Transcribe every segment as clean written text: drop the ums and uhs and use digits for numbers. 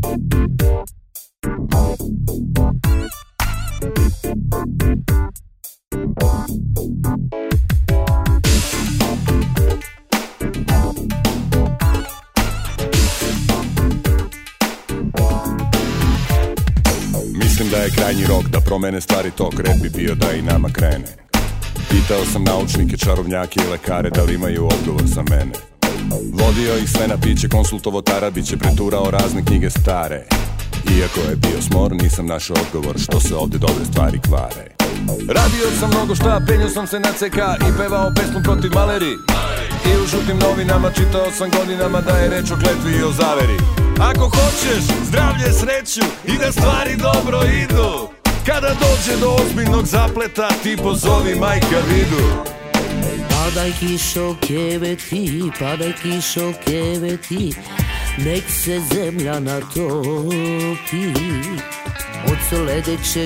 Mislim da je krajnji rok da promene stvari tok, red bi bio da i nama krene. Pitao sam naučnike, čarovnjake i lekare da li imaju odgovor za mene. Vodio ih sve na piće, konsultovo Tarabiće, preturao razne knjige stare. Iako je bio smor, nisam našao odgovor što se ovde dobre stvari kvare. Radio sam mnogo šta, penjao sam se na CK i pevao pesmu protiv maleri. I u žutim novinama čitao sam godinama da je reč o kletvi i o zaveri. Ako hoćeš zdravlje, sreću i da stvari dobro idu, kada dođe do ozbiljnog zapleta ti pozovi majka vidu. Padaj kišo keveti, padaj kišo keveti, nek se zemlja natopi. Od sledeće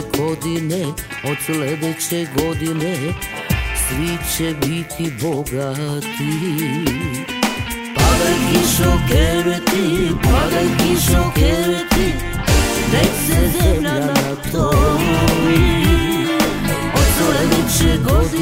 godine svi će biti bogati. Padaj kišo keveti, padaj kišo keveti, nek se zemlja natopi. Od sledeće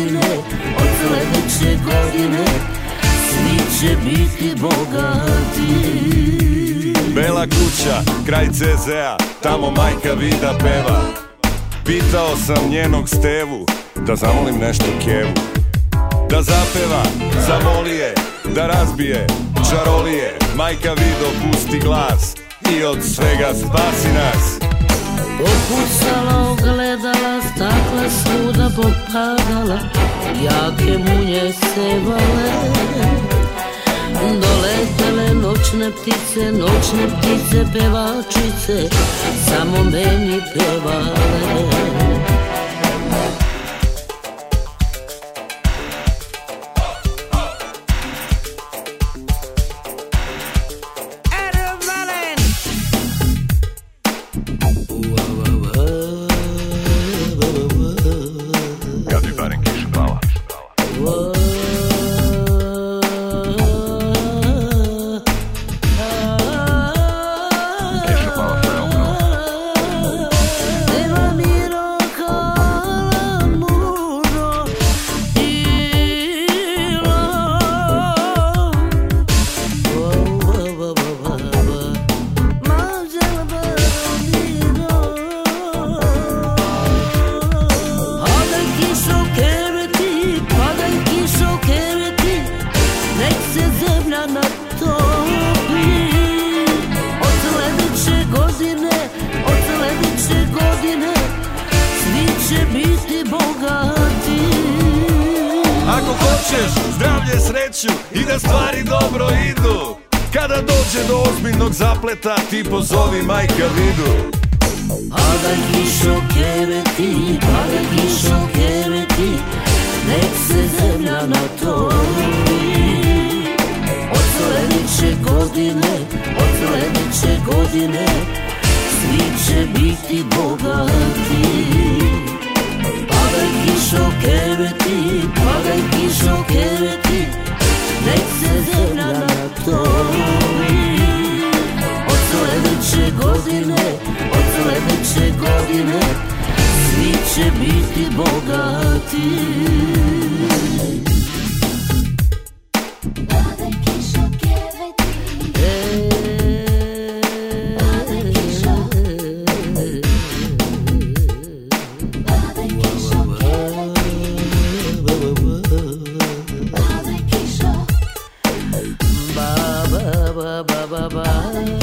godine svi će biti bogati. Bela kuća, kraj CZ-a, tamo majka Vida peva. Pitao sam njenog Stevu da zamolim nešto Kevu, da zapeva, zamoli je, da razbije čarolije. Majka Vido pusti glas i od svega spasi nas. Popucala, ogledala, stakla svuda popadala, jake munje sevale. Doletele noćne ptice, pevačice, samo meni pevale. Zdravlje, sreću i da stvari dobro idu, kada dođe do ozbiljnog zapleta ti pozovi majka Vidu. Padaj kišo keveti, padaj kišo keveti, nek se zemlja natopi. Od sledeće godine svi će biti bogati. Padaj kišo keveti, padaj kišo keveti, nek se zemlja natopi. Od sledeće godine svi će biti bogati. Padaj kišo keveti, padaj kišo, padaj kišo keveti, padaj kišo, ba ba ba ba ba ba.